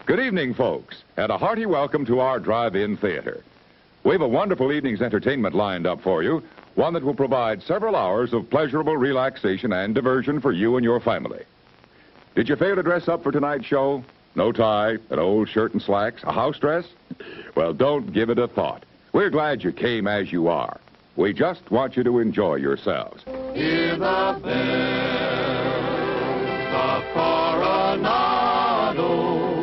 Good evening, folks, and a hearty welcome to our drive-in theater. We have a wonderful evening's entertainment lined up for you, one that will provide several hours of pleasurable relaxation and diversion for you and your family. Did you fail to dress up for tonight's show? No tie, an old shirt and slacks, a house dress? Well, don't give it a thought. We're glad you came as you are. We just want you to enjoy yourselves. Hear the bells of Coronado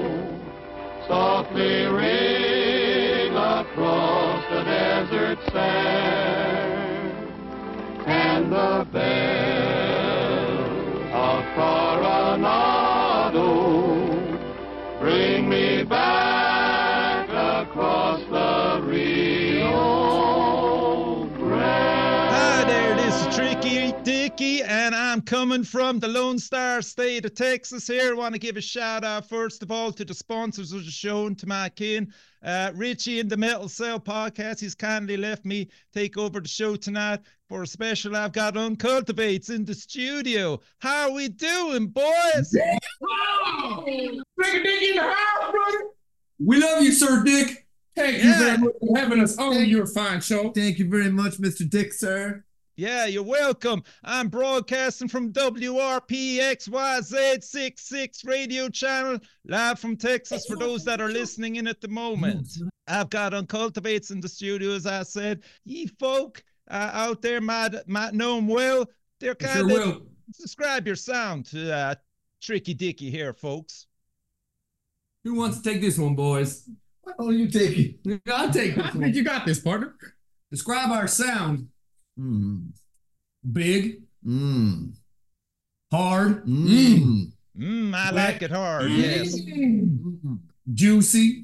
softly ring across the desert sand, and the bells of Coronado bring me back across the Rio Grande. Hi there, this is Tricky Dicky, and I'm coming from the Lone Star State of Texas here. I want to give a shout out, first of all, to the sponsors of the show and to my kin. Richie in the Metal Cell podcast, he's kindly left me take over the show tonight. For a special, I've got Uncultivates in the studio. How are we doing, boys? Wow! Tricky Dick in the house, brother. We love you, Sir Dick. Thank you very much for having us on your fine show. Thank you very much, Mr. Dick, sir. Yeah, you're welcome. I'm broadcasting from WRPXYZ 66 radio channel, live from Texas for those that are listening in at the moment. I've got Uncultivates in the studio, as I said. Ye folk out there might know them well. They're kind of... Describe your sound to Tricky Dicky here, folks. Who wants to take this one, boys? Oh, you take it. I'll take this one. You got this, partner. Describe our sound. Big. Hard. I like it hard, yes. Juicy.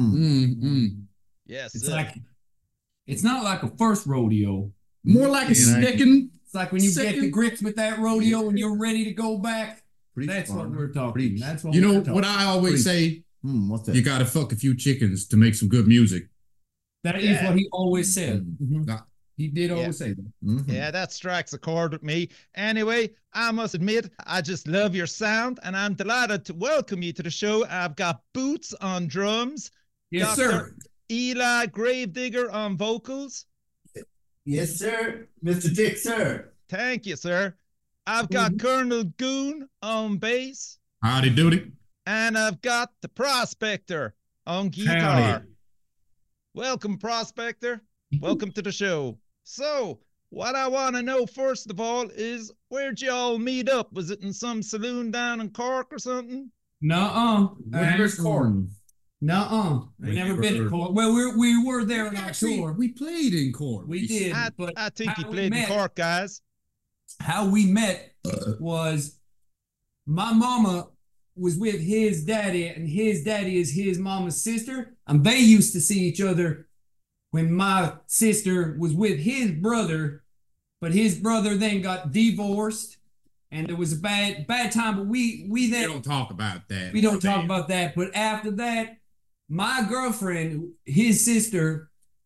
Yes. It's not like a first rodeo. More like a sticking. It's like when you get to grips with that rodeo and you're ready to go back. That's what we're talking. That's what you know what I always say. What's that? You gotta fuck a few chickens to make some good music. That is what he always said. He did always say that. Yeah, that strikes a chord with me. Anyway, I must admit, I just love your sound, and I'm delighted to welcome you to the show. I've got Boots on drums. Yes, Dr. sir. Eli Gravedigger on vocals. Yes, sir. Mr. Dick, sir. Thank you, sir. I've got Colonel Goon on bass. Howdy doody. And I've got the Prospector on guitar. Howdy. Welcome, Prospector. Welcome to the show. So, what I want to know, first of all, is where'd y'all meet up? Was it in some saloon down in Cork or something? Nuh-uh. Where's Cork? Nuh-uh. We never been to Cork. Well, we were there on our tour. We played in Cork. We did. But I think he played in Cork, guys. How we met was my mama was with his daddy, and his daddy is his mama's sister, and they used to see each other when my sister was with his brother, but his brother then got divorced, and there was a bad time. But we don't talk about that. We don't talk about that. But after that, my girlfriend, his sister,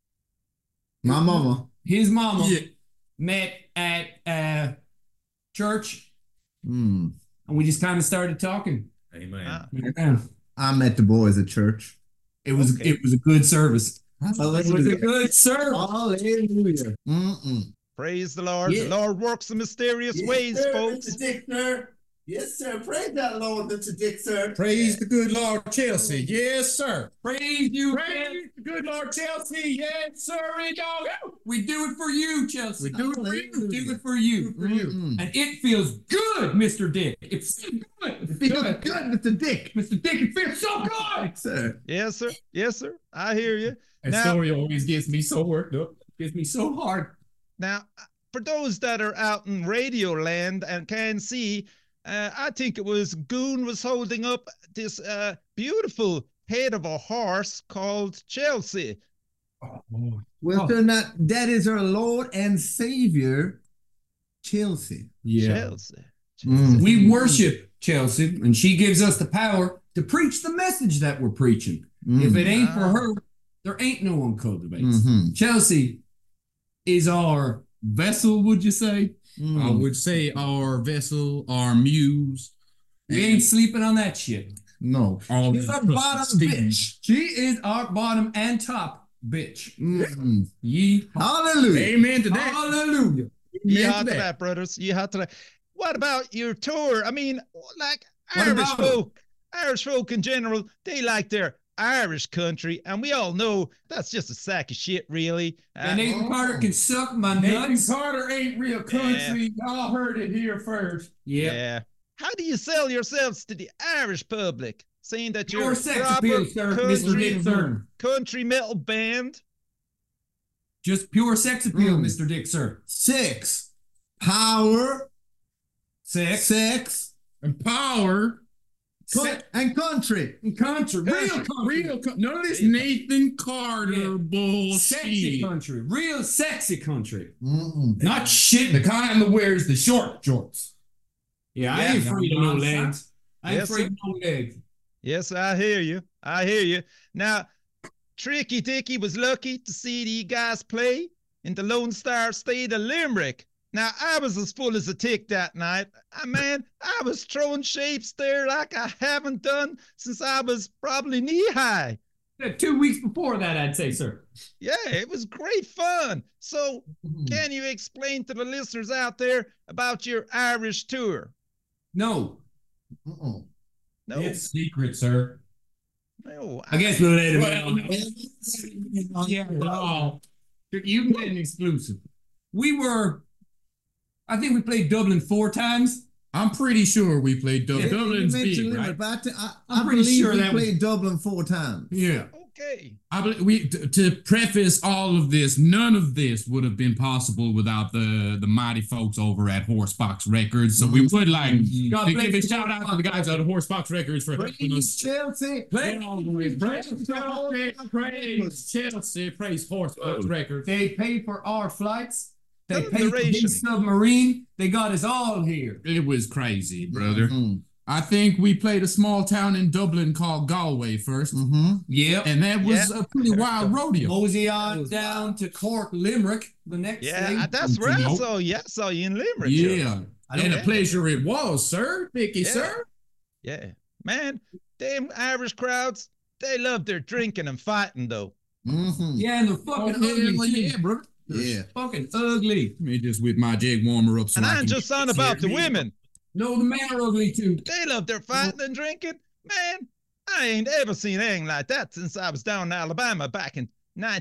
his mama, met at church, and we just kind of started talking. Amen. I met the boys at church. It was a good service. Hallelujah. It was a good service. Hallelujah. Praise the Lord. Yeah. The Lord works in mysterious ways, sir, folks. Mr. Dick, sir. Yes, sir. Praise that Lord, Mr. Dick, sir. Praise the good Lord Chelsea. Yes, sir. Praise you. Praise the good Lord Chelsea. Yes, sir. We do it for you, Chelsea. We do it for you. We do it for you. And it feels good, Mr. Dick. It feels good. It feels good, Mr. Dick. Mr. Dick, it feels so good. Sir. Yes, sir. Yes, sir. I hear you. That story always gets me so worked up. Gets me so hard. Now, for those that are out in radio land and can see, I think it was Goon was holding up this beautiful head of a horse called Chelsea. Well, sir, that is our Lord and Savior, Chelsea. Yeah. Chelsea. We worship Chelsea, and she gives us the power to preach the message that we're preaching. If it ain't for her, there ain't no one cultivates. Chelsea is our vessel, would you say? I would say our vessel, our muse. We ain't sleeping on that shit. No. All She's that a bottom steam. bitch. She is our bottom and top bitch. Mm. Ye Hallelujah. Amen to that. hallelujah. You Amen had to that, brothers. You had to that. What about your tour? I mean, like What about it? Irish folk in general, they like their Irish country, and we all know that's just a sack of shit, really. And Nathan Carter can suck my Nathan nuts. Carter ain't real country. Y'all heard it here first. Yeah. yeah. How do you sell yourselves to the Irish public, saying that you're Pure a sex proper appeal, sir, Mr. Dick, sir. country metal band? Just pure sex appeal, Mr. Dick, sir. Sex. Power. Sex. And power. And country. And country. Real country. None of this Nathan Carter Yeah. bullshit. Sexy country. Real sexy country. Mm-mm. Not shit. The kind that wears the short shorts. Yeah, I Yeah. ain't afraid of no legs. I ain't Yes, afraid sir. of no legs. Yes, I hear you. I hear you. Now, Tricky Dicky was lucky to see the guys play in the Lone Star State of Limerick. Now, I was as full as a tick that night. Man, I was throwing shapes there like I haven't done since I was probably knee-high. 2 weeks before that, I'd say, sir. Yeah, it was great fun. So, can you explain to the listeners out there about your Irish tour? No. Mm-mm. No, It's secret, sir. no. I guess we'll let it Well, yeah. Oh, you can get an exclusive. I think we played Dublin 4 times. I'm pretty sure we played Dublin. You Dublin's mentioned big, Limerick, right? but I I'm pretty believe sure we that was- played Dublin 4 times. Yeah. Okay. I believe to preface all of this, none of this would have been possible without the mighty folks over at Horsebox Records. So we would like God to bless give a you. shout out to the guys at Horsebox Records for helping us. Chelsea. Praise Chelsea, praise Horsebox Records. They paid for our flights. They paid for Consideration. his submarine. They got us all here. It was crazy, brother. Mm-hmm. I think we played a small town in Dublin called Galway first, Mm-hmm. Yep. and that was a pretty wild rodeo. Mosey on down to Cork, Limerick, the next Yeah, thing. that's where I Nope. saw you. I saw you in Limerick. Yeah, I don't and a know. pleasure it was, sir, Vicky, Yeah. sir. Yeah. Man, them Irish crowds, they love their drinking and fighting, though. Mm-hmm. Yeah, and they're Oh, fucking ugly, too. yeah, brother. Yeah. Fucking ugly. Let me just whip my jig warmer up. So And I I can ain't just get on this about the here. women. No, the men are ugly, too. They love their fighting and drinking. Man, I ain't ever seen anything like that since I was down in Alabama back in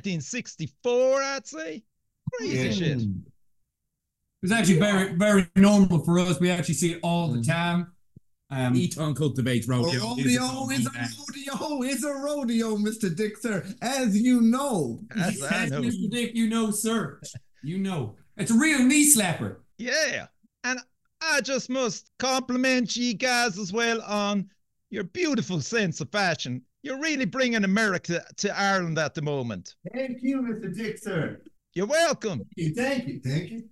1964, I'd say. Crazy Yeah. shit. Mm. It's actually very, very normal for us. We actually see it all the time. Eat uncultivates A rodeo. rodeo is a rodeo. It's a rodeo, Mr. Dick, sir. As you know. That's I know. Mr. Dick, you know, sir. You know. It's a real knee slapper. Yeah. And I just must compliment you guys as well on your beautiful sense of fashion. You're really bringing America to Ireland at the moment. Thank you, Mr. Dick, sir. You're welcome. Thank you. Thank you.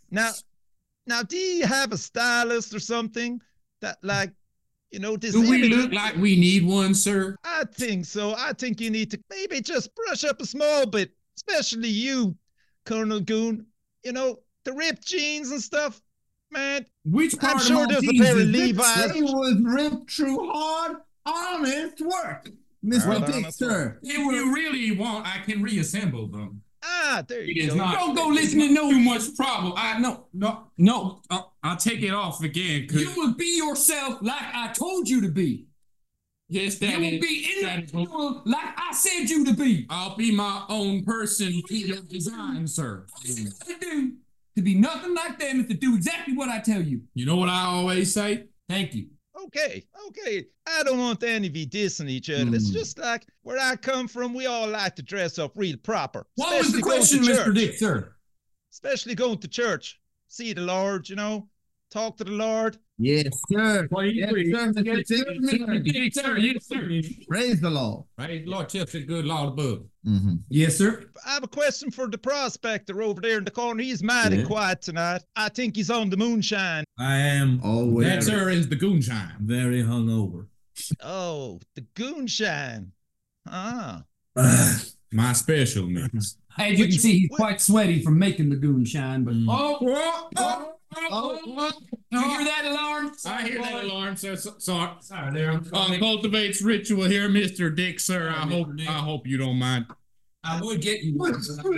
Now, do you have a stylist or something that, like, you know, this Do we image- look like we need one, sir? I think so. I think you need to maybe just brush up a small bit, especially you, Colonel Goon. You know, the ripped jeans and stuff, man. Which part I'm of sure my there's a jeans pair of is Levi's. It was ripped through hard, honest work, Mr. Hard, Dick, honest sir. If you really want, I can reassemble them. There It you is go. not. Don't go it's listen to not no- too much problem. No. I'll take it off again. 'Cause You will be yourself like I told you to be. yes, You that will is. be that is- individual like I said you to be. I'll be my own person to your design, sir. All you gotta do to be nothing like them is to do exactly what I tell you. You know what I always say? Thank you. Okay. I don't want any of you dissing each other. It's Hmm. just like where I come from, we all like to dress up real proper. What was the especially going to question, Mr. church. Dick, sir? Especially going to church. See the Lord, you know, talk to the Lord. Yes, sir. Yes, sir, Mr. Dick. Yes, sir. Yes, sir. Praise the Lord. Right, Lord Chelsea, good Lord above. Mm-hmm. Yes, sir. I have a question for the prospector over there in the corner. He's mighty Yeah. quiet tonight. I think he's on the moonshine. I am Always. That, sir, is the goonshine. very hungover. Oh, the goonshine. Ah. My special mix. As you can Which- see, he's wh- quite sweaty from making the goon shine, but Mm. Oh, You hear that alarm? I hear that alarm, sir. Sorry. Sorry, there. Cultivates ritual here, Mr. Dick, sir. Mr. Dick. I hope you don't mind. I would get you. But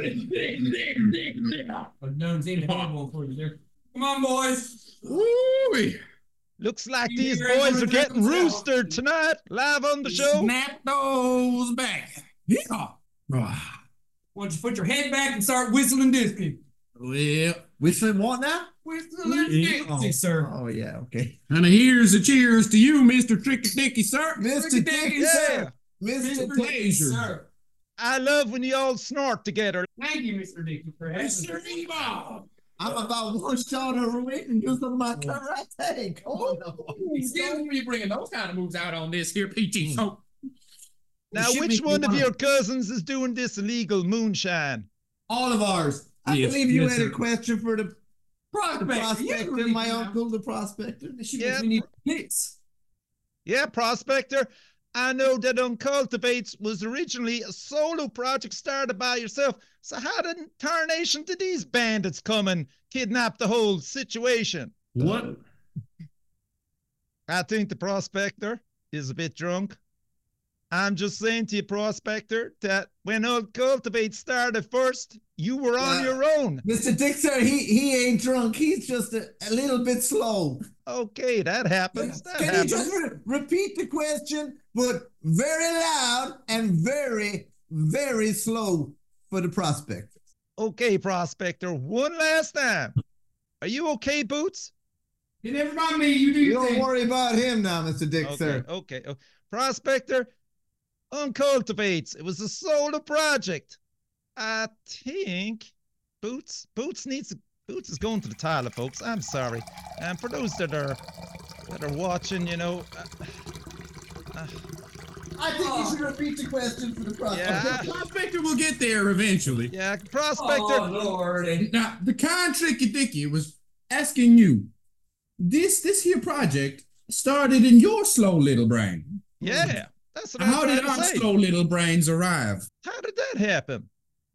don't seem horrible for you there. Come on, boys. Ooh. Looks like You these hear boys everyone are getting themselves. roostered tonight, live on the show. Snap those back. Yeah. Why don't you put your head back and start whistling Disney? Well, Whistling what now? Whistling Disney, sir. Oh, yeah, okay. and here's a cheers to you, Mr. Tricky Dicky, sir. Mr. Dicky, Yeah. sir. Mr. Mr. Dicky. pleasure. Sir. I love when you all snort together. Thank you, Mr. Dickey, for having Mr. me. Ebo. I'm about one shot away and do some of my karate. Oh, no. Excuse me bringing those kind of moves out on this here peachy. So, Now, should which be one of one. your cousins is doing this illegal moonshine? All of ours. I Yes, believe you yes, had sir. a question for the prospector, my uncle, the prospector. Yeah. We need hits. Yeah, Prospector. I know that Uncultivates was originally a solo project started by yourself. So how did tarnation did these bandits come and kidnap the whole situation? what? I think the Prospector is a bit drunk. I'm just saying to you, Prospector, that when Uncultivates started first, you were on Yeah. your own. Mr. Dick, sir, he ain't drunk. He's just a little bit slow. Okay, that happens. That Can happens. you just repeat the question, but very loud and very, very slow for the prospector? Okay, Prospector, one last time. Are you okay, Boots? You never mind me. You do You your don't thing. worry about him now, Mr. Dick, Okay, sir. okay. Oh, Prospector, Uncultivates. It was a solo project. I think Boots is going to the toilet, folks. I'm sorry. And for those that are watching, you know, I think you should repeat the question for the prospector. yeah, Prospector will get there eventually. yeah, Prospector. Oh, Lord. Now, the kind Tricky Dicky was asking you, this here project started in your slow little brain. Yeah, that's what I'm How trying did to our say. slow little brains arrive? How did that happen?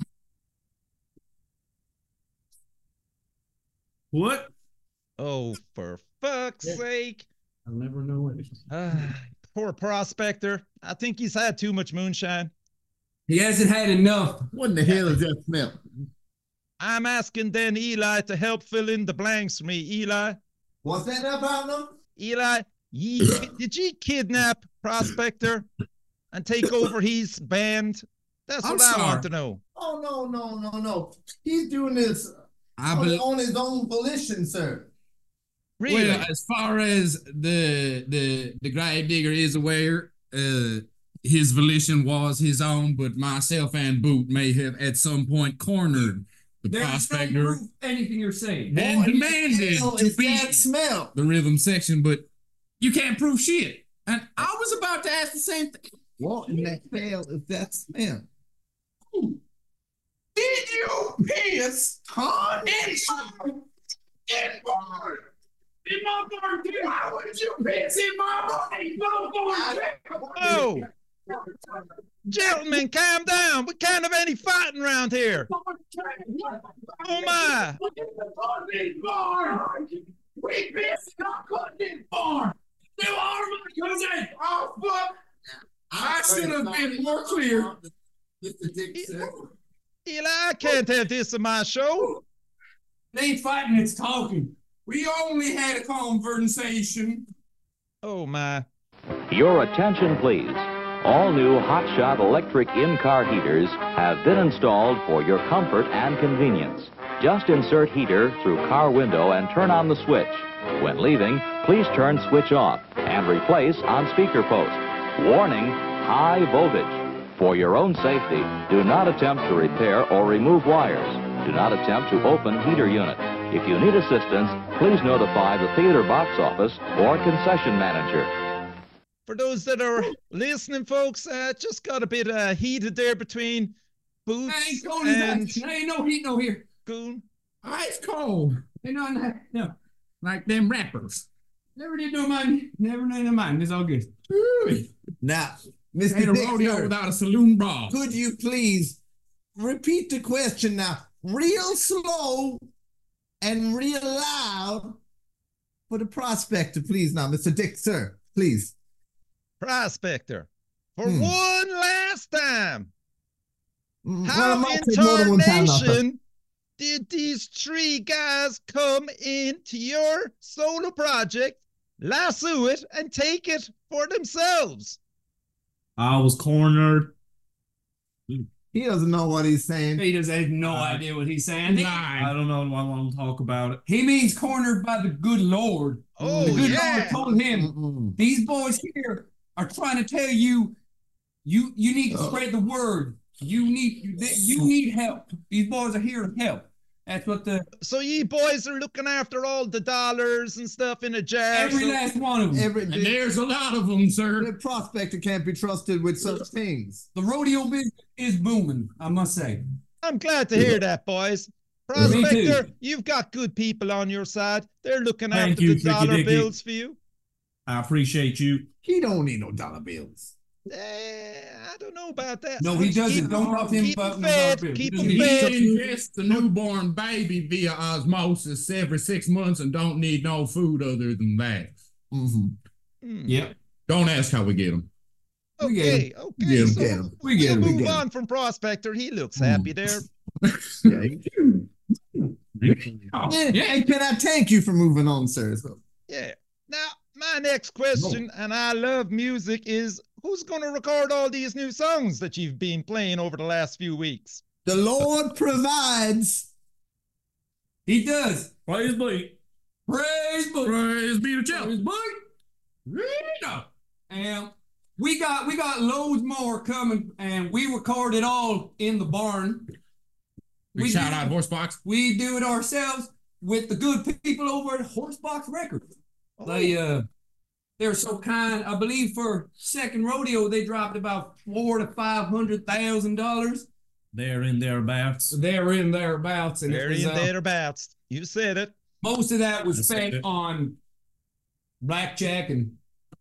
What? Oh, for fuck's sake. I'll never know it. Poor Prospector. I think he's had too much moonshine. He hasn't had enough. What in the hell is that smell? I'm asking then Eli to help fill in the blanks for me. Eli, What's that about them? Eli, did you kidnap Prospector and take over his band? That's I'm what I sorry. want to know. Oh, no. He's doing this on his own volition, sir. Really? Well, as far as the grave digger is aware, his volition was his own, but myself and Boot may have at some point cornered the There's no prospector proof anything you're saying. and What in the demanded hell to is be that smell? the rhythm section, but you can't prove shit. And I was about to ask the same thing. What in the hell is that smell? Did you piss on in my barn? Why would you piss in my barn? Oh, gentlemen, calm down. We can't have any fighting around here. Oh my. We pissed in our cousin's barn. You are my cousin. Oh fuck. I should have been more clear. Mr. Dick, sir. Eli, I can't have this in my show. It ain't fighting, it's talking. We only had a conversation. Oh my. Your attention, please. All new Hotshot electric in-car heaters have been installed for your comfort and convenience. Just insert heater through car window and turn on the switch. When leaving, please turn switch off and replace on speaker post. Warning, high voltage. For your own safety, do not attempt to repair or remove wires. Do not attempt to open heater unit. If you need assistance, please notify the theater box office or concession manager. For those that are listening, folks, just got a bit heated there between Boots Ain't cold and as that. Ain't no heat no here. Goon. Ice cold. Ain't no. Like them rappers. Never did no mind. Never did no mind. It's all good. Now, Ain't Mr. a Dick, rodeo sir, without a saloon brawl. could you please repeat the question now, real slow and real loud for the prospector, please now, Mr. Dick, sir, please. Prospector, for one last time, Well, I how might in say more than one time now, sir. tarnation did these three guys come into your solo project, lasso it, and take it for themselves? I was cornered. He doesn't know what he's saying. He does have no idea what he's saying. I don't know. I want to talk about it. He means cornered by the good Lord. Oh, The good yeah. Lord told him, Mm-mm. these boys here are trying to tell you, you need to spread the word. You need help. These boys are here to help. That's what So ye boys are looking after all the dollars and stuff in a jar. every so- last one of them. And there's a lot of them, sir. The prospector can't be trusted with such things. The rodeo business is booming, I must say. I'm glad to hear that, boys. Me Prospector, too. you've got good people on your side. They're looking Thank after you, the Tricky dollar Dicky. bills for you. I appreciate you. He don't need no dollar bills. I don't know about that. No, he doesn't. Keep- Don't talk to him keep about him no fed. dollar bills. Keep He him doesn't fed. He ingests the newborn baby via osmosis every 6 months and don't need no food other than that. Mm-hmm. Hmm. Yep. Don't ask how we get them. We get Okay, okay. Get him, So get him. we'll We move get him. on from Prospector. He looks happy there. Yeah, Oh, Hey, can I thank you for moving on, sir? Yeah. Now, my next question, and I love music, is who's going to record all these new songs that you've been playing over the last few weeks? The Lord provides. He does. Praise be. Praise be. Praise be to Chelsea. Praise be. Rita. And we got loads more coming, and we record it all in the barn. We shout out Horsebox. We do it ourselves with the good people over at Horsebox Records. They're so kind. I believe for second rodeo they dropped about $400,000 to $500,000. They're in thereabouts. They're in thereabouts, and it Very was, in thereabouts. You said it. most of that was I said spent it. on blackjack and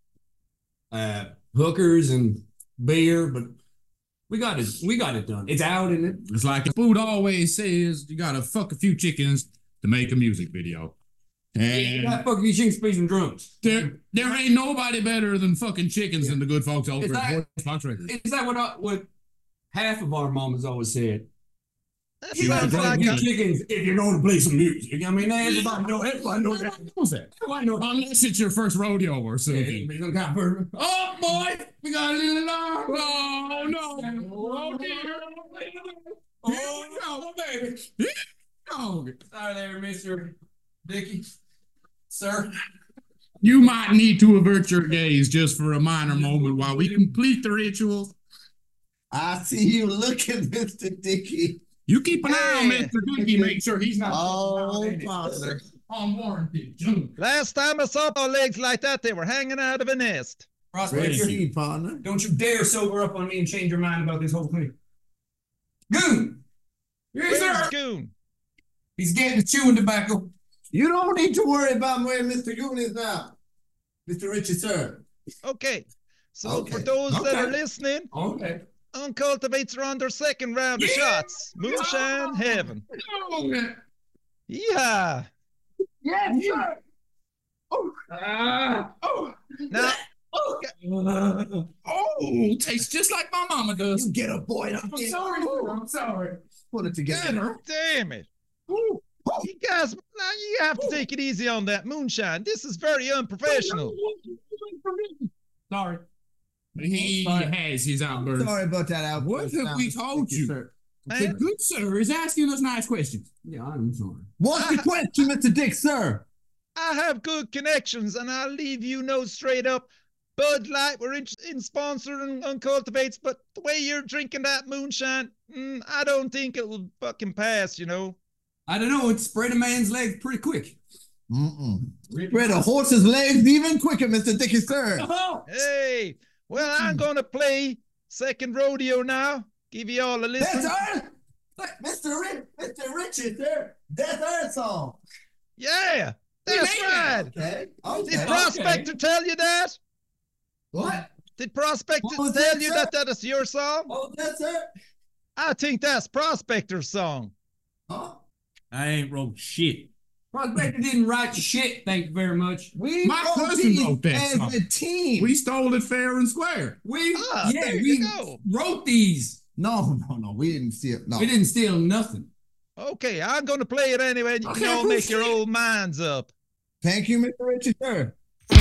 hookers and beer, but we got it done. It's out in it. It's like the food always says, you gotta fuck a few chickens to make a music video. You And got fucking chicken space and drums. there ain't nobody better than fucking chickens than the good folks over Is at that- Horsebox Records. Is that what half of our mamas always said? That You sounds gotta like play a, chickens if you're going to play some music. I mean, everybody knows that. What's that? Everybody knows that. Unless it's your first rodeo or something. Maybe some kind of- Oh boy, we got a little alarm. Oh no. Oh dear. Oh baby. Oh. Sorry there, Mr. Dickey. Sir. You might need to avert your gaze just for a minor moment while we complete the ritual. I see you looking, Mr. Dickey. You keep an eye on Hey. Mr. Dickey, make sure he's not Oh, Father. on warranty. last time I saw legs like that, they were hanging out of a nest. Prospector, Great seed, partner. don't you dare sober up on me and change your mind about this whole thing. Goon! Yes, Where's sir! Goon? He's getting the chewing tobacco. You don't need to worry about where Mr. Goon is now. Mr. Richard, sir. Okay. So Okay, for those that are okay. listening, Okay. Uncultivates are on their second round of shots. Moonshine Heaven. Yeah. Yes, sir! Oh! Now, Oh, tastes just like my mama does. You get a boy. I'm sorry, sir. I'm sorry. Put it together. damn it. You guys, now you have to take it easy on that moonshine. This is very unprofessional. Sorry. He has his outburst. Sorry about that outburst. What have now, we Mr. told Dickey, you? sir. The good sir is asking us nice questions. Yeah, I'm sorry. What's the question, Mr. Dick, sir? I have good connections, and I'll leave you know straight up. Bud Light, we're interested in sponsoring Uncultivates, but the way you're drinking that moonshine, I don't think it will fucking pass, you know. I don't know. It spread a man's legs pretty quick. Spread a horse's legs even quicker, Mr. Dickey, sir. Hey, well, I'm going to play second rodeo now. Give you all a listen. That's our Mr. Richard, sir. That's our song. Yeah, that's right. Okay. Did Prospector tell you that? What? Did Prospector What was tell that, you sir? that is your song? What was that, sir? I think that's Prospector's song. Huh? I ain't wrote shit. Prospector didn't write shit, thank you very much. We My cousin wrote that as song. a team. We stole it fair and square. There you go. Wrote these. No. We didn't steal. No. We didn't steal nothing. Okay, I'm going to play it anyway, and you Okay, can all make your proceed. old minds up. Thank you, Mr. Richie, sir.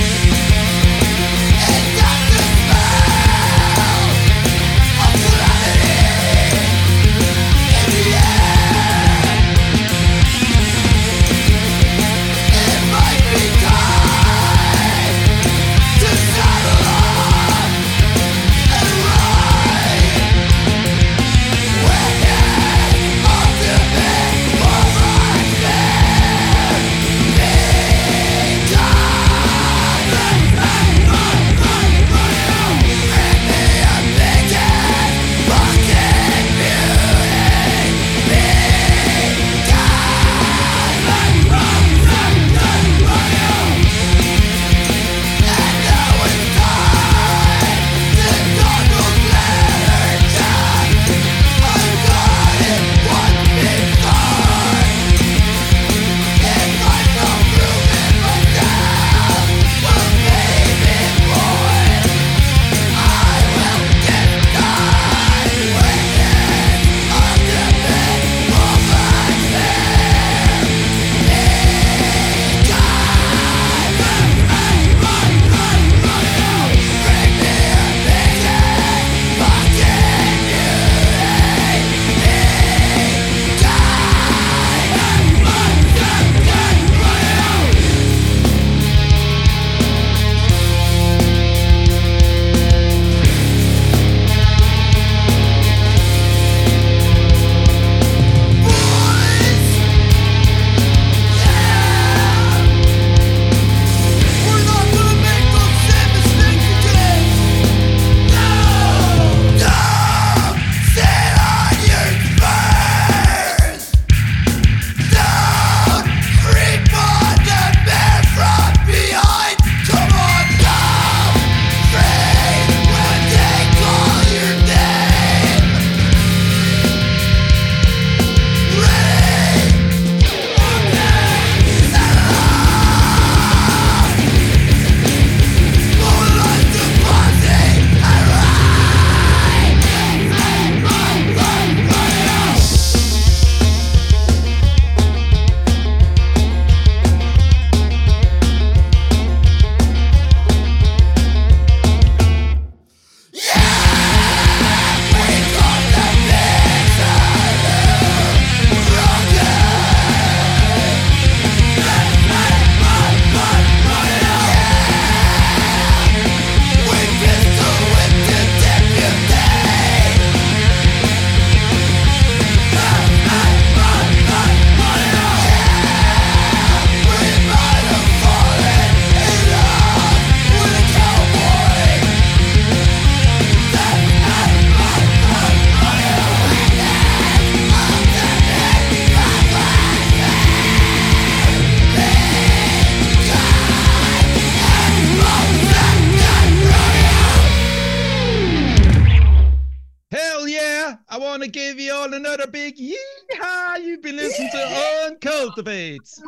want to give you all another big yee-haw. You've been listening to Uncultivates.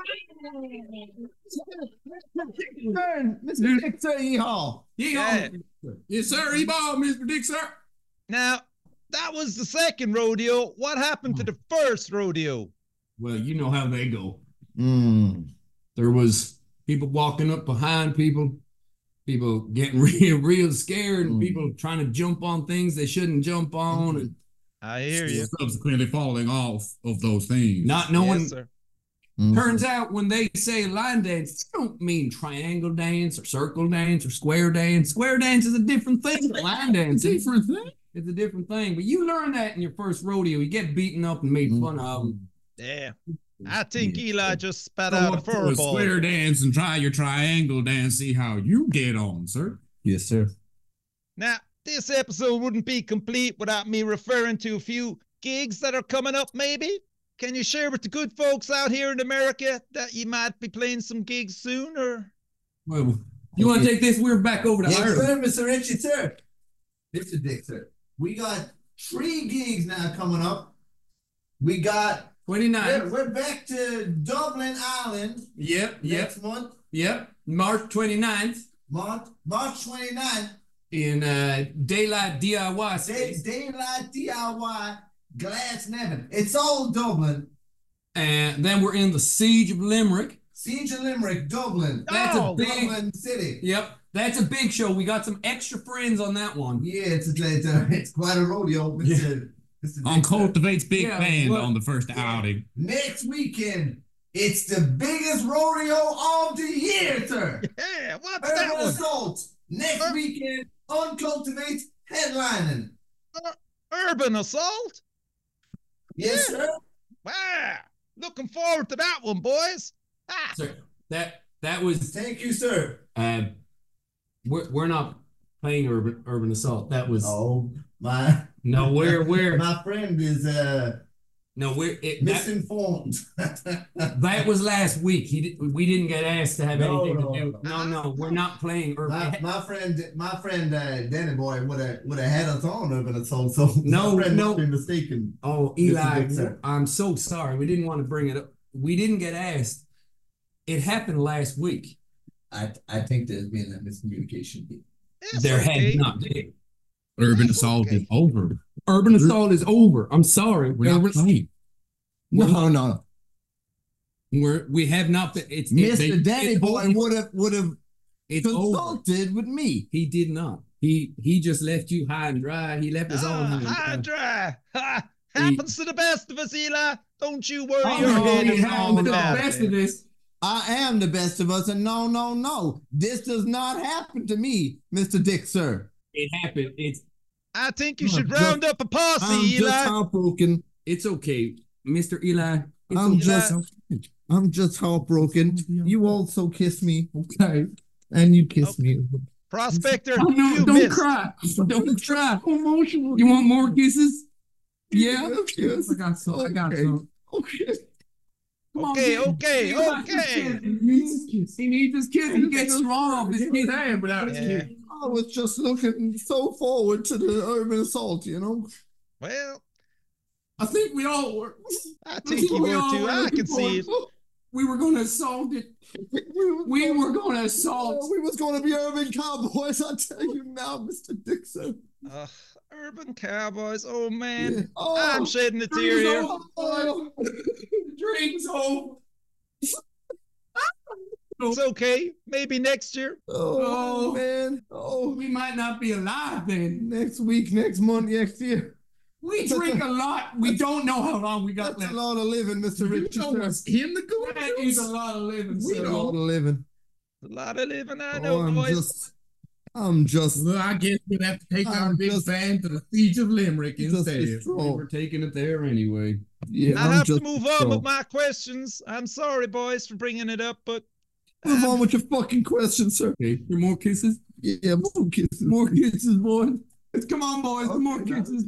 Mr. Dick, say yeehaw. Yeah. Yes, sir. E-ball, Mr. Dick, sir. Now, that was the second rodeo. What happened to the first rodeo? Well, you know how they go. There was people walking up behind people getting real scared, and people trying to jump on things they shouldn't jump on, and I hear you. Subsequently falling off of those things. not knowing. Yes, sir. Turns out when they say line dance, they don't mean triangle dance or circle dance or square dance. Square dance is a different thing. Line dance is Different thing. It's a different thing. But you learn that in your first rodeo. You get beaten up and made fun of. Yeah. I think Eli just spat Go out a up to fur a ball. square dance and try your triangle dance. See how you get on, sir. Yes, sir. Now, this episode wouldn't be complete without me referring to a few gigs that are coming up, maybe. Can you share with the good folks out here in America that you might be playing some gigs soon, or? Well, you want to take this? We're back over to Yes, Ireland. sir, Mr. Richie, sir. Mr. Dick, sir. We got 3 gigs now coming up. We got 29th. We're back to Dublin, Ireland. Yep. Next month, March 29th March 29th. in Daylight DIY space. Daylight DIY Glasnevin. It's all Dublin. And then we're in the Siege of Limerick. Siege of Limerick, Dublin. That's a big Dublin City. Yep. That's a big show. We got some extra friends on that one. Yeah, it's quite a rodeo, Mr. On Cultivate's big Yeah, band well, on the first outing. Next weekend, it's the biggest rodeo of the year, sir. Yeah, what's that Urban one? Assault. Next weekend, Uncultivate headlining. Urban Assault? Yes, sir. Wow. Looking forward to that one, boys. Ah. Sir, that was Thank you, sir. we're not playing Urban Assault. That was Oh, my. no we're My friend is no we're that misinformed. was last week. We didn't get asked to have No, anything no, to do. No, we're not playing Urban. my friend Danny Boy would have had us on Urban Assault, so No, my friend no. must be mistaken. Oh, Mr. Eli, Dixon. I'm so sorry. We didn't want to bring it up. We didn't get asked. It happened last week. I think there's been a miscommunication here. It's There okay. had not been. Urban That's Assault okay. is over. Urban Assault is over. I'm sorry. We're not playing. No. We have not been. It's Mr. Danny it's Boy over. would have It's over. consulted with me. He did not. He just left you high and dry. He left us all High and dry. Ha! He- Happens to the best of us, Eli. Don't you worry Oh, your no, head we is have all the about best it. of this. I am the best of us, and no. This does not happen to me, Mr. Dick, sir. It happened. I think you I'm should just- round up a posse, I'm Eli. just heartbroken. It's okay, Mr. Eli. It's okay. I'm just heartbroken. You also kiss me, Okay. and you kiss me. Prospector, Oh, no, you don't missed. cry. Don't cry. Emotional. You want more kisses? Yeah. Yes. I got some. Okay. Okay. Come on, Okay, kid. okay, He wants his okay. kiss. He needs his kiss. He gets strong off his kiss. without his Yeah. kid. I was just looking so forward to the Urban Assault, you know. Well, I think we all were. I think you were too. I can see it. We were going to assault it. We were going to assault. We was going to be Urban Cowboys. I tell you now, Mr. Dixon. Urban Cowboys. Oh man, Yeah. Oh, I'm shedding a tear here. oh, Dreams over. It's okay. Maybe next year. oh, man. Oh, We might not be alive then. next week, next month, next year. We drink a lot. We don't know how long we got That's a left. lot of living, Mr. Richard. Him the good. That is a lot of living. That's a sir. lot of living. A lot of living. I Oh, know, boys. I'm just Well, I guess we'd have to take our I'm big just- band to the Siege of Limerick just instead. We distraught. were taking it there anyway. Yeah, I I'm have to just move on with distraught. my questions. I'm sorry, boys, for bringing it up, but Move on with your fucking question, sir. Okay, for more kisses? Yeah, more kisses. More kisses, boys. Come on, boys. More kisses.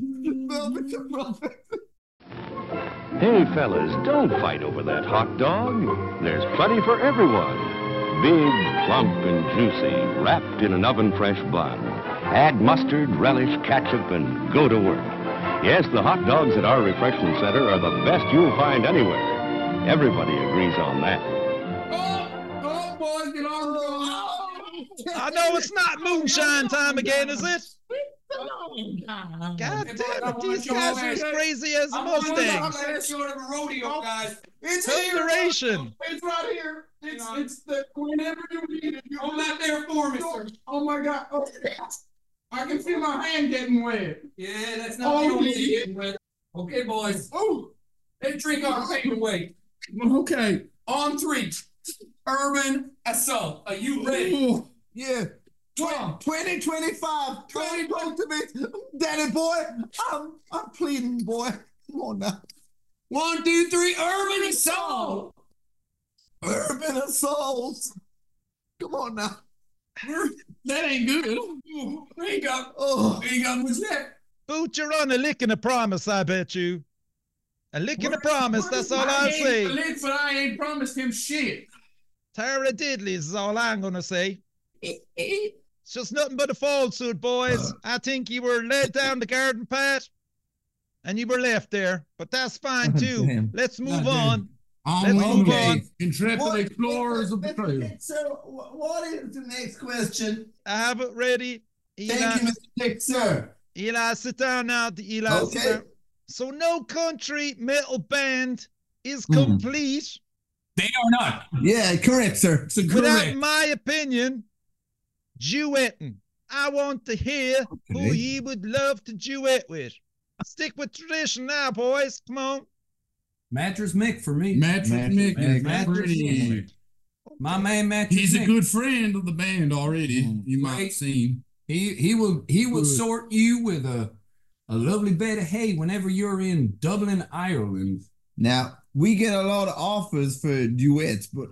Hey, fellas, don't fight over that hot dog. There's plenty for everyone. Big, plump, and juicy, wrapped in an oven-fresh bun. Add mustard, relish, ketchup, and go to work. Yes, the hot dogs at our refreshment center are the best you'll find anywhere. Everybody agrees on that. Oh, boys, get on. I know it's not moonshine time again, is it? God damn it, these guys are as crazy as the Mustangs. Last short of a rodeo, guys. It's Thunderation. It's right here. It's the whenever you need it. Hold that there for me, sir. Oh my God. Oh, I can feel my hand getting wet. Yeah, that's not the only thing getting wet. Okay, boys. Oh, let's drink our paper away. Okay. On three. Urban Assault. Are you ready? Oh, yeah. 2025, 20 cultivates. Daddy boy, I'm pleading, boy. Come on now. 1, 2, 3. Urban Assault. Urban Assault. Come on now. That ain't good. There you go. Oh, There you go. What's that? Boot, you're on a lick and a promise, I bet you. A lick and a promise, that's all I'll say. But I ain't promised him shit. Tara Diddley is all I'm gonna say. It's just nothing but a falsehood, boys. I think you were led down the garden path. and you were left there, but that's fine Oh, too. damn. Let's move God damn. on. On Let's move okay. on. Intrepid explorers of the trail. Sir, what is the next question? I have it ready. Thank Eli, you, Mr. Dick, sir. Eli, sit down now. Eli, sit Okay. down. So no country metal band is Hmm. complete They are not. Yeah, correct, sir. So without, correct. in my opinion, duetting. I want to hear who Okay. ye would love to duet with. Stick with tradition now, boys. Come on. Mattress Mick for me. Mattress Mick is Mattress pretty. Mick. My man Mattress He's a Mick. good friend of the band already. You might Right. have seen. He will Good. sort you with a lovely bed of hay whenever you're in Dublin, Ireland. Now, we get a lot of offers for duets, but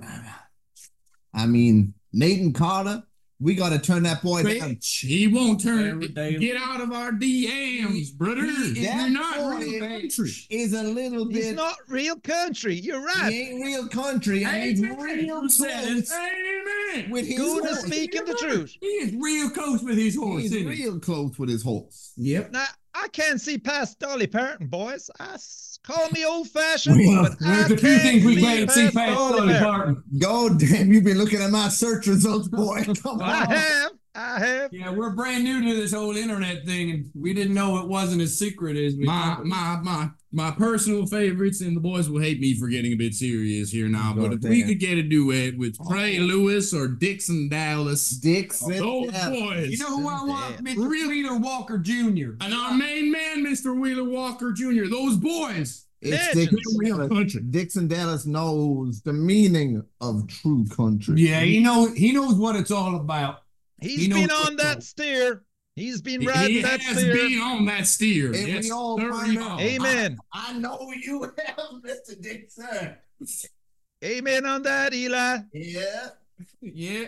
I mean, Nathan Carter, we got to turn that boy down. He won't turn. Every day. Get out of our DMs, brother. That You're not boy real country. is a little He's bit. not real country. You're right. He ain't real country, and he's real close Amen. with his Good horse. to speaking the truth. He is real close with his horse. He's isn't he? real close with his horse. Yep. Now, I can't see past Dolly Parton, boys. Call me old-fashioned, Well, but I there's a few can't things we can't see past Dolly Dolly Parton. Parton. God damn, you've been looking at my search results, boy. Come I on. have. I have. Yeah, we're brand new to this whole internet thing, and we didn't know it wasn't as secret as we thought. My personal favorites, and the boys will hate me for getting a bit serious here now, but if God we damn. could get a duet with Trey Lewis or Dixon Dallas, Dixon. those Dallas. boys. You know who I want? Yeah. Mr. Wheeler Walker Jr. And our main man, Mr. Wheeler Walker Jr., those boys. It's Legends. Dixon Real Dallas. country. Dixon Dallas knows the meaning of true country. Yeah, he knows what it's all about. He's He knows been what on that to- steer. He's been He riding that has steer. been on that steer. And we Yes, all sir, find he out. has. Amen. I know you have, Mr. Dixon. Amen on that, Eli. Yeah. Yeah,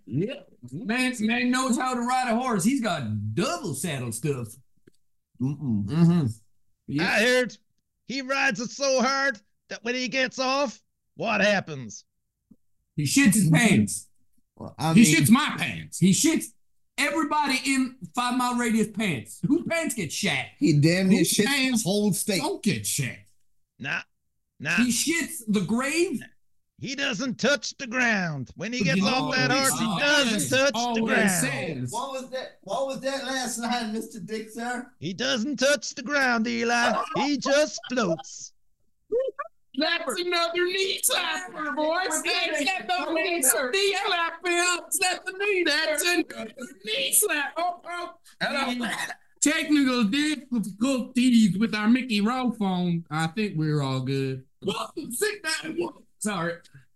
man knows how to ride a horse. He's got double saddle stuff. Mm-mm. Mm-hmm. I heard he rides it so hard that when he gets off, what happens? He shits his pants. Well, I He mean, shits my pants. He shits everybody in 5 mile radius pants. Whose pants get shat? he damn near Who shit the cares? whole state. Don't get shit. Nah. He shits the grave. He doesn't touch the ground. When he gets He off that horse, he always doesn't touch the always ground. says. What was that last line, Mr. Dixon? He doesn't touch the ground, Eli. He just floats. That's another knee slapper, boys. That's another knee slapper. Slap the knee. That's another knee slap. Hello. Technical difficulties with our Mickey Rowe phone. I think we're all good. Sit down. Sorry.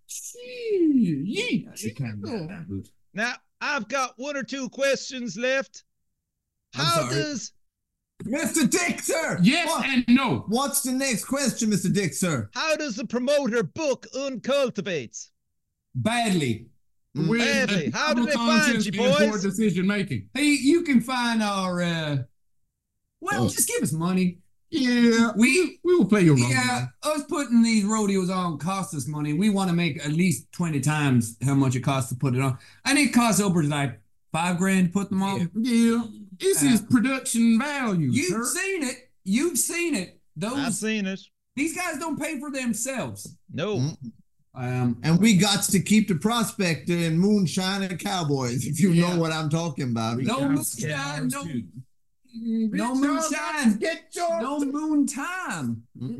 Now, I've got 1 or 2 questions left. How sorry. does Mr. Dixon! Yes and no. What's the next question, Mr. Dixon? the promoter book Uncultivates? Badly. Badly. How do they find you, boys? Decision making. Hey, you can find our. Well, just give us money. Yeah, we will play your role. Yeah, us putting these rodeos on costs us money. We want to make at least 20 times how much it costs to put it on. And it costs over like $5,000 to put them on. Yeah, this is production value. You've sir. seen it. You've seen it. I've seen it. These guys don't pay for themselves. No. And we got to keep the prospector and moonshine and cowboys, if you know what I'm talking about. No moonshine, no moonshine. No moon time.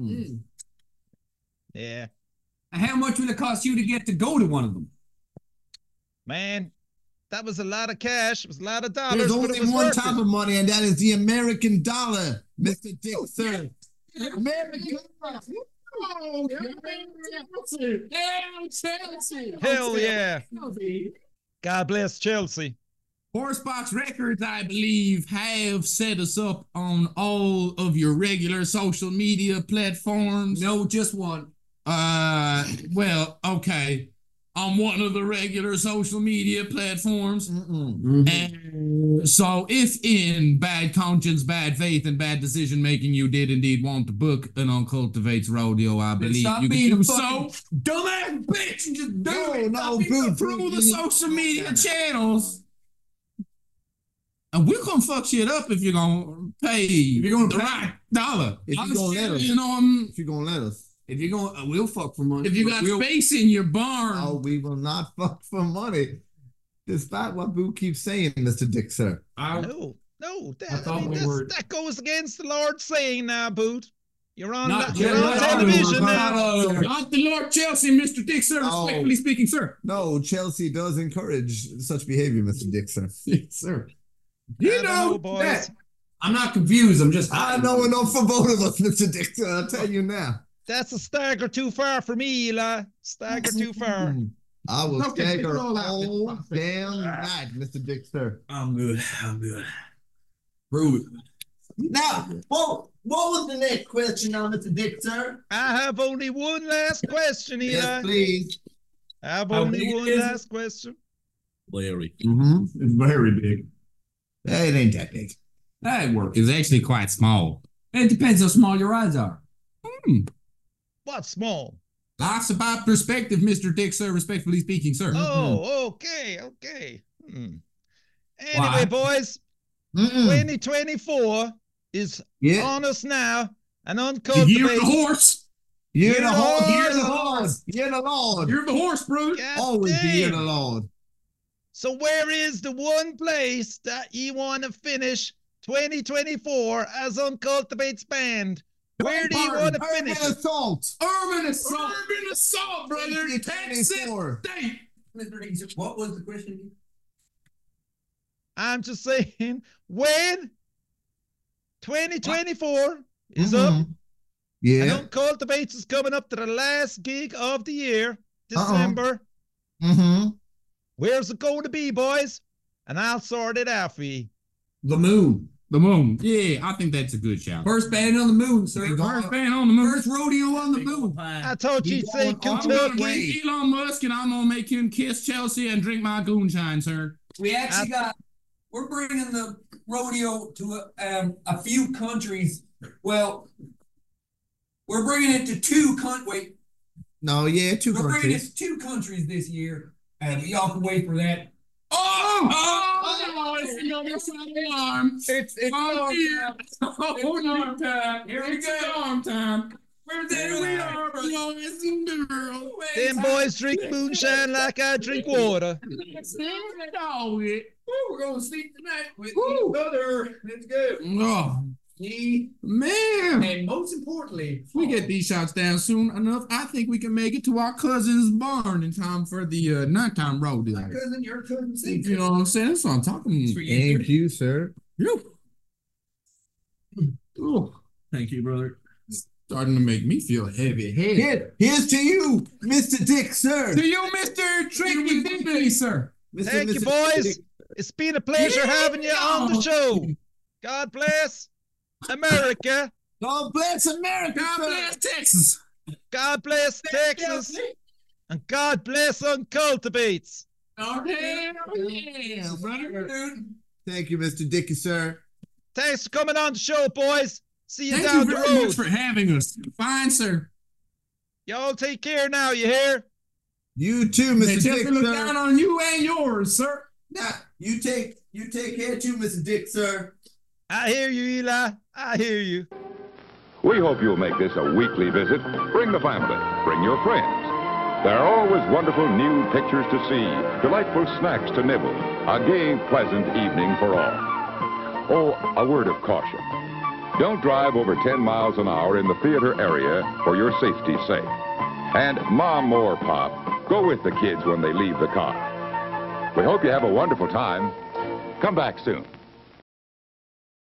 Yeah. And how much will it cost you to get to go to one of them? Man, that was a lot of cash. It was a lot of dollars. There's but only it was one worth type it. of money, and that is the American dollar, Mr. Dixon. American dollar. Hell yeah. God bless Chelsea. Horsebox Records, I believe, have set us up on all of your regular social media platforms. No, just one. Well, okay. On one of the regular social media platforms. Mm-mm. And so if in bad conscience, bad faith, and bad decision making you did indeed want to book an Uncultivates rodeo, I believe stop you being can a do so. fucking dumbass bitch and just do it. No, Through good. the social media channels. And we're gonna fuck shit up if you're gonna pay. If you're gonna the pay. right dollar. If you're gonna let us. You know, If you're gonna let us. If you're going, we'll fuck for money. if you got space in your barn. Oh, we will not fuck for money. Despite what Boo keeps saying, Mr. Dick, sir. No, thought we were- that goes against the Lord's saying now, Boot. You're on, Not you're on Chelsea. television now. Not the Lord Chelsea, Mr. Dick, sir. Oh. Respectfully speaking, sir. No, Chelsea does encourage such behavior, Mr. Dick, sir. Yes, sir. I You don't know, boys. that. I'm not confused. I'm just. I know enough for both of us, Mr. Dick, sir. I'll tell you now. That's a stagger too far for me, Eli. Stagger too far. I will Okay, stagger figure all out. all damn night, Mr. Dick, sir. I'm good. I'm good. Prove it. Now, what was the next question on Mr. Dick, sir? I have only one last question, Eli. Yes, please. I have How only big one is it? last question. Larry. Mm-hmm. It's very big. It ain't that big. That works. It's actually quite small. It depends how small your eyes are. What small? Life's about perspective, Mr. Dick, sir. Respectfully speaking, sir. Oh, okay. Anyway, Why? boys, Mm-mm. 2024 is Yeah. on us now, and The year of uncultivated. the horse. You're You're the the Lord. Lord. You're the Lord. You're the Lord. Year of the horse, brother. God Always be in damn. the Lord. So where is the one place that you want to finish 2024 as Uncultivated Band? Where do you want to Urban finish it? assault. Urban assault. Urban assault, brother. Texas 2024. State. Mr. Reeves, what was the question? I'm just saying, when 2024 is up, Mhm. and Yeah. Uncultivated is coming up to the last gig of the year, December, Mm-hmm. where's it going to be, boys? And I'll sort it out for you. The moon. The moon. Yeah, I think that's a good shout. First band on the moon, sir. First band on the moon. First rodeo on the moon. I thought You you'd say going all I'm gonna Kentucky. get Elon Musk and I'm gonna make him kiss Chelsea and drink my goonshine, sir. We actually we're bringing the rodeo to a few countries. Well, we're bringing it to two countries. No, yeah, two We're bringing it countries. to two countries this year. And y'all can wait for that. Oh, it's the other side of the alarm. It's Oh, here. It's alarm time. Here we It's go. alarm time. There we are, brother. Boys and girls. Them boys drink moonshine like I drink water. Dog it. We're gonna sleep tonight with Woo. each other. Let's go. Oh, See, man. and most importantly, If we get these shots down soon enough, I think we can make it to our cousin's barn in time for the nighttime rodeo. my cousin, your cousin, see. You know what I'm saying? That's what I'm talking about. Thank you, sir. Oh, thank you, brother. Starting to make me feel heavy headed. Here's to you, Mr. Dick, sir. To you, Mr. Tricky Dicky, sir. Mr. Thank you, Mr. boys. Dick. It's been a pleasure having you on the show. God bless America. God bless America. God sir. bless Texas. God bless Texas. And God bless Uncultivates. Oh, hell yeah, brother. Thank you, Mr. Dicky, sir. Thanks for coming on the show, boys. See you Thank down you the very road. much for having us. Fine, sir. Y'all take care now, you hear? You too, They Mr. just Dick, look sir. down on you and yours, sir. Nah, you take care too, Mr. Dick, sir. I hear you, Eli. I hear you. We hope you'll make this a weekly visit. Bring the family. Bring your friends. There are always wonderful new pictures to see, delightful snacks to nibble, a gay, pleasant evening for all. Oh, a word of caution. Don't drive over 10 miles an hour in the theater area for your safety's sake. And Mom or Pop, go with the kids when they leave the car. We hope you have a wonderful time. Come back soon.